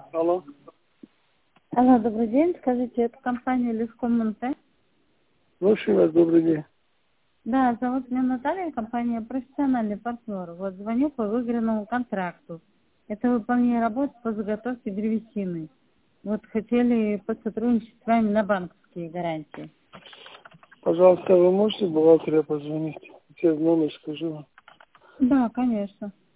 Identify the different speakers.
Speaker 1: Алло.
Speaker 2: Алло, добрый день. Скажите, это компания Лескоммунте?
Speaker 1: Слушаю вас, добрый день.
Speaker 2: Да, зовут меня Наталья, компания «Профессиональный партнер». Вот звоню по выигранному контракту. Это выполнение работ по заготовке древесины. Вот хотели посотрудничать с вами на банковские гарантии.
Speaker 1: Пожалуйста, вы можете бухгалтеру позвонить? Я номер скажу вам.
Speaker 2: Да, конечно.